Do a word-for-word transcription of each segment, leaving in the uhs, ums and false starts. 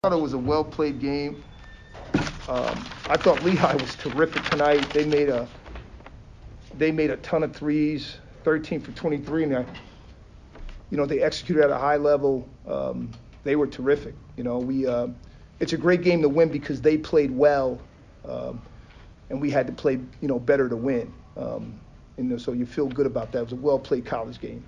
thought it was a well-played game. Um, I thought Lehigh was terrific tonight. They made a they made a ton of threes, thirteen for twenty-three, and I, you know they executed at a high level. Um, they were terrific. You know, we uh, it's a great game to win because they played well, um, and we had to play you know better to win. Um, and so you feel good about that. It was a well-played college game.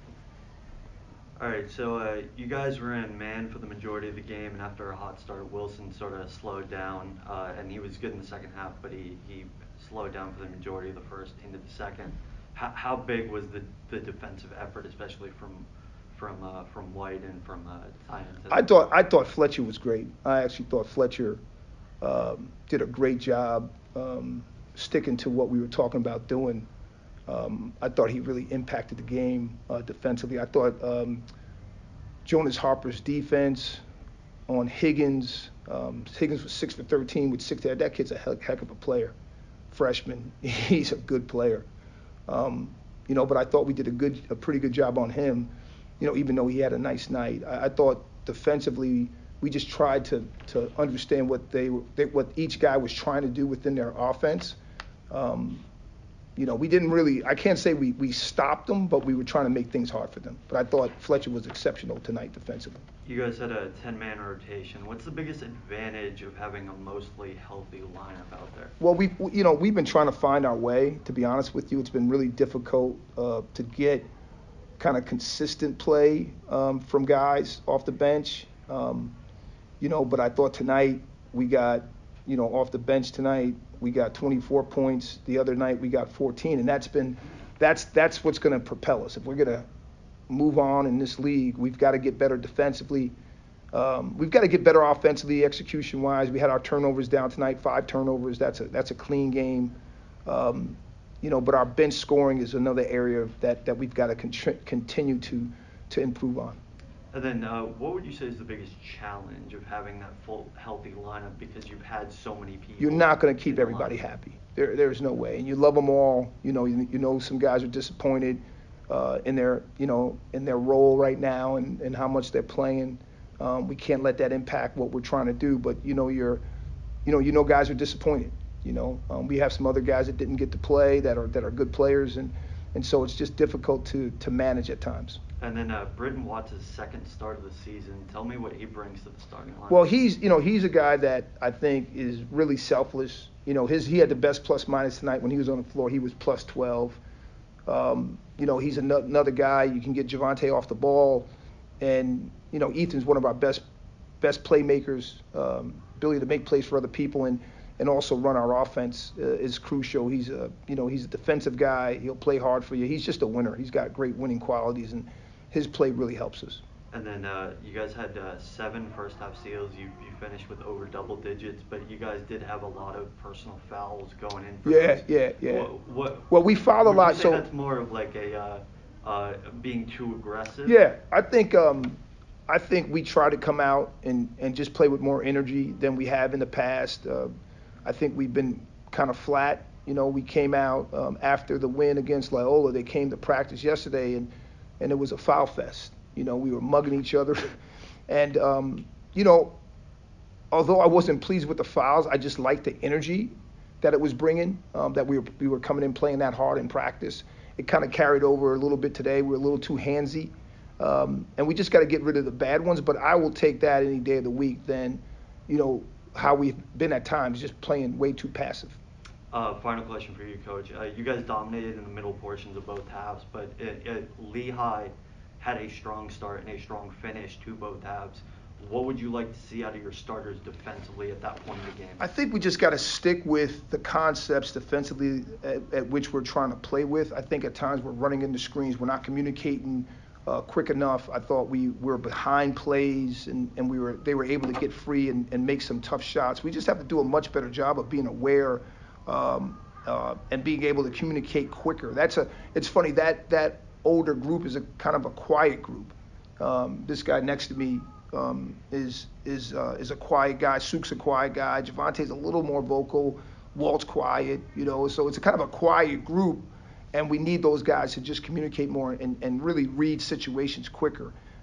All right, so uh, you guys were in man for the majority of the game, and after a hot start, Wilson sort of slowed down, uh, and he was good in the second half, but he, he slowed down for the majority of the first into the second. How, how big was the, the defensive effort, especially from from uh, from White and from uh, Tynan? I thought I thought Fletcher was great. I actually thought Fletcher um, did a great job um, sticking to what we were talking about doing. Um, I thought he really impacted the game uh, defensively. I thought um, Jonas Harper's defense on Higgins. Um, Higgins was six for thirteen with six. That kid's a heck, heck of a player, freshman. He's a good player. Um, you know, but I thought we did a good, a pretty good job on him. You know, even though he had a nice night, I, I thought defensively we just tried to to understand what they, they what each guy was trying to do within their offense. Um, You know, we didn't really, I can't say we, we stopped them, but we were trying to make things hard for them. But I thought Fletcher was exceptional tonight defensively. You guys had a ten-man rotation. What's the biggest advantage of having a mostly healthy lineup out there? Well, we, you know, we've been trying to find our way, to be honest with you. It's been really difficult uh, to get kind of consistent play um, from guys off the bench. Um, you know, but I thought tonight we got, you know, off the bench tonight, we got twenty-four points. The other night we got fourteen, and that's been that's that's what's going to propel us. If we're going to move on in this league, we've got to get better defensively. Um, we've got to get better offensively, execution-wise. We had our turnovers down tonight, five turnovers. That's a that's a clean game. Um, you know, but our bench scoring is another area that that we've got to con- continue to to improve on. And then, uh, what would you say is the biggest challenge of having that full healthy lineup because you've had so many people? You're not going to keep everybody happy. There, there's no way. And you love them all. You know, you, you know some guys are disappointed uh, in their, you know, in their role right now and, and how much they're playing. Um, we can't let that impact what we're trying to do. But you know, you're, you know, you know, guys are disappointed. You know, um, we have some other guys that didn't get to play that are that are good players, and and so it's just difficult to to manage at times. And then uh, Britton Watts' second start of the season. Tell me what he brings to the starting line. Well, he's you know he's a guy that I think is really selfless. You know, his he had the best plus minus tonight when he was on the floor. He was plus twelve. Um, you know, he's another, another guy. You can get Javonte off the ball, and you know Ethan's one of our best best playmakers. Um, ability to make plays for other people and and also run our offense uh, is crucial. He's a you know he's a defensive guy. He'll play hard for you. He's just a winner. He's got great winning qualities and his play really helps us. And then uh, you guys had uh, seven first half steals. You you finished with over double digits, but you guys did have a lot of personal fouls going in. For yeah, those. yeah, yeah. What, what, well, we foul a would lot, you say so that's more of like a uh, uh, being too aggressive. Yeah, I think um, I think we try to come out and, and just play with more energy than we have in the past. Uh, I think we've been kind of flat. You know, we came out um, after the win against Loyola. They came to practice yesterday and. And it was a foul fest. You know, we were mugging each other. and, um, you know, although I wasn't pleased with the fouls, I just liked the energy that it was bringing, um, that we were, we were coming in playing that hard in practice. It kind of carried over a little bit today. We were a little too handsy. Um, and we just got to get rid of the bad ones. But I will take that any day of the week than, you know, how we've been at times, just playing way too passive. Uh, final question for you, Coach. Uh, you guys dominated in the middle portions of both halves, but it, it, Lehigh had a strong start and a strong finish to both halves. What would you like to see out of your starters defensively at that point in the game? I think we just got to stick with the concepts defensively at, at which we're trying to play with. I think at times we're running into screens. We're not communicating uh, quick enough. I thought we were behind plays and, and we were they were able to get free and, and make some tough shots. We just have to do a much better job of being aware Um, uh, and being able to communicate quicker. That's a. It's funny that that older group is a kind of a quiet group. Um, this guy next to me um, is is uh, is a quiet guy. Suk's a quiet guy. Javonte's a little more vocal. Walt's quiet. You know, so it's a kind of a quiet group, and we need those guys to just communicate more and, and really read situations quicker.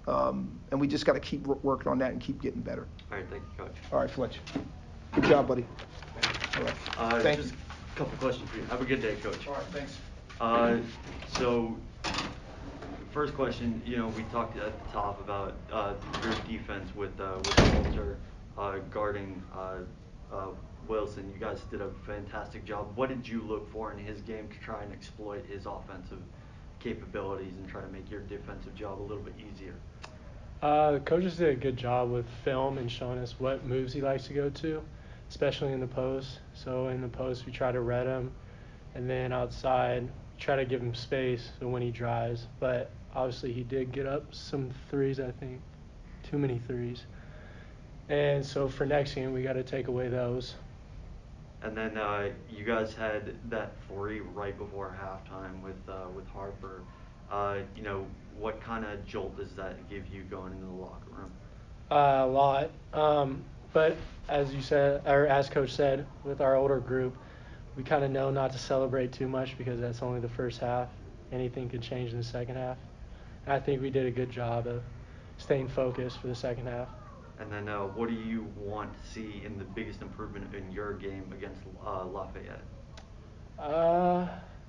Um, and we just got to keep wor- working on that and keep getting better. All right, thank you, Coach. All right, Fletch. Good job, buddy. All right. Uh, Thank just you. a couple questions for you. Have a good day, Coach. All right, thanks. Uh, so, first question, you know, we talked at the top about uh, your defense with uh, with Walter uh, guarding uh, uh, Wilson. You guys did a fantastic job. What did you look for in his game to try and exploit his offensive capabilities and try to make your defensive job a little bit easier? Uh, the coaches did a good job with film and showing us what moves he likes to go to, especially in the post. So in the post, we try to read him, and then outside, try to give him space so when he drives. But obviously, he did get up some threes, I think, too many threes. And so for next game, we got to take away those. And then uh, you guys had that three right before halftime with uh, with Harper. Uh, you know, what kind of jolt does that give you going into the locker room? Uh, a lot. Um, but as you said, or as Coach said, with our older group, we kind of know not to celebrate too much because that's only the first half. Anything could change in the second half. And I think we did a good job of staying focused for the second half. And then uh, what do you want to see in the biggest improvement in your game against uh, Lafayette? Uh,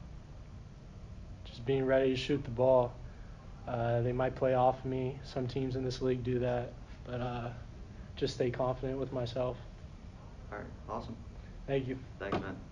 just being ready to shoot the ball. Uh, they might play off of me. Some teams in this league do that. But uh, just stay confident with myself. All right, awesome. Thank you. Thanks, man.